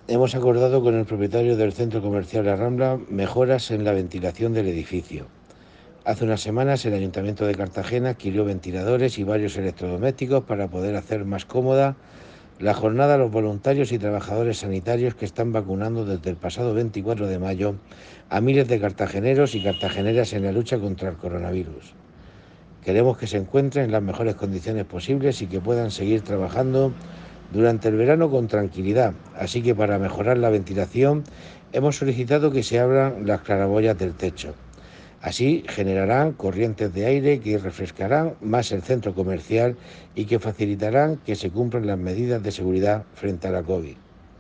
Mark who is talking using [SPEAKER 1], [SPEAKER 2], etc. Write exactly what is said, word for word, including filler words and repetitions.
[SPEAKER 1] hemos acordado con el propietario del centro comercial La Rambla mejoras en la ventilación del edificio. Hace unas semanas el Ayuntamiento de Cartagena adquirió ventiladores y varios electrodomésticos para poder hacer más cómoda la jornada a los voluntarios y trabajadores sanitarios que están vacunando desde el pasado veinticuatro de mayo a miles de cartageneros y cartageneras en la lucha contra el coronavirus. Queremos que se encuentren en las mejores condiciones posibles y que puedan seguir trabajando durante el verano con tranquilidad. Así que para mejorar la ventilación hemos solicitado que se abran las claraboyas del techo. Así generarán corrientes de aire que refrescarán más el centro comercial y que facilitarán que se cumplan las medidas de seguridad frente a la COVID.